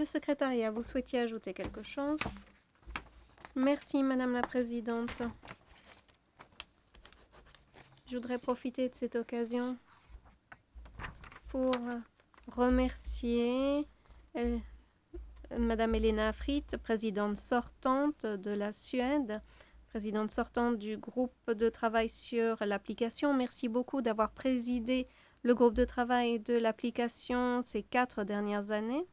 secrétariat, vous souhaitiez ajouter quelque chose? Merci, Madame la Présidente. Je voudrais profiter de cette occasion pour remercier Madame Helena Fritt, présidente sortante de la Suède, présidente sortante du groupe de travail sur l'application. Merci beaucoup d'avoir présidé le groupe de travail de l'application ces 4 dernières années.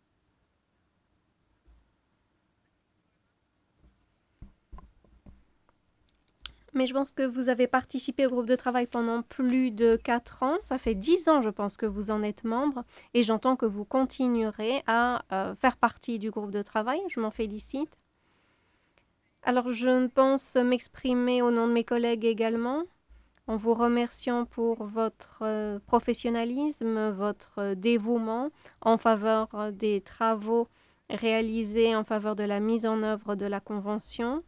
Mais je pense que vous avez participé au groupe de travail pendant plus de 4 ans. Ça fait 10 ans, je pense, que vous en êtes membre. Et j'entends que vous continuerez à faire partie du groupe de travail. Je m'en félicite. Alors, je pense m'exprimer au nom de mes collègues également, en vous remerciant pour votre professionnalisme, votre dévouement en faveur des travaux réalisés en faveur de la mise en œuvre de la Convention.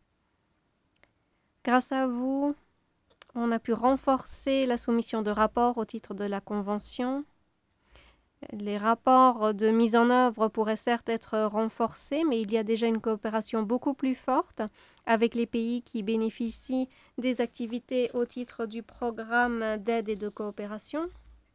Grâce à vous, on a pu renforcer la soumission de rapports au titre de la Convention. Les rapports de mise en œuvre pourraient certes être renforcés, mais il y a déjà une coopération beaucoup plus forte avec les pays qui bénéficient des activités au titre du programme d'aide et de coopération.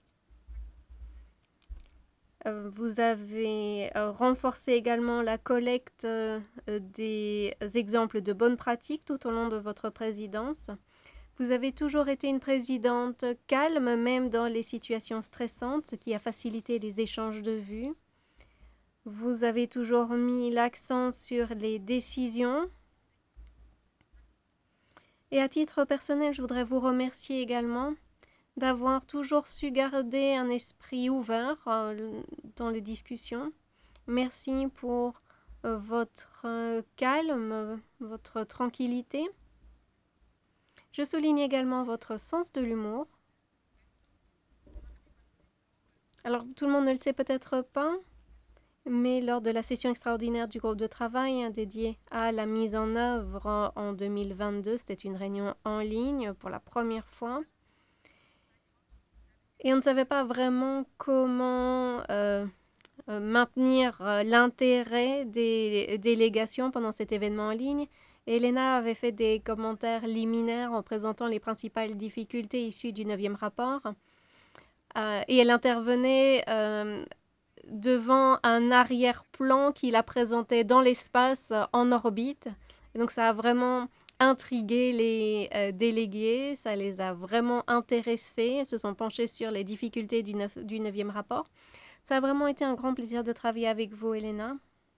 Vous avez renforcé également la collecte des exemples de bonnes pratiques tout au long de votre présidence. Vous avez toujours été une présidente calme, même dans les situations stressantes, ce qui a facilité les échanges de vues. Vous avez toujours mis l'accent sur les décisions. Et à titre personnel, je voudrais vous remercier également d'avoir toujours su garder un esprit ouvert dans les discussions. Merci pour votre calme, votre tranquillité. Je souligne également votre sens de l'humour. Alors, tout le monde ne le sait peut-être pas, mais lors de la session extraordinaire du groupe de travail dédiée à la mise en œuvre en 2022, c'était une réunion en ligne pour la première fois. Et on ne savait pas vraiment comment maintenir l'intérêt des délégations pendant cet événement en ligne. Elena avait fait des commentaires liminaires en présentant les principales difficultés issues du 9e rapport. Et elle intervenait devant un arrière-plan qui la présentait dans l'espace en orbite. Et donc ça a vraiment intrigué les délégués, ça les a vraiment intéressés, ils se sont penchés sur les difficultés du 9e rapport. Ça a vraiment été un grand plaisir de travailler avec vous, Elena.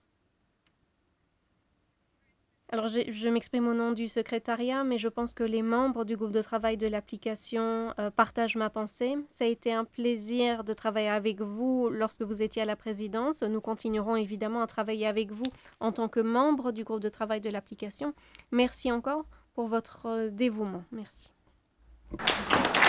Alors, je m'exprime au nom du secrétariat, mais je pense que les membres du groupe de travail de l'application partagent ma pensée. Ça a été un plaisir de travailler avec vous lorsque vous étiez à la présidence. Nous continuerons évidemment à travailler avec vous en tant que membres du groupe de travail de l'application. Merci encore pour votre dévouement. Merci.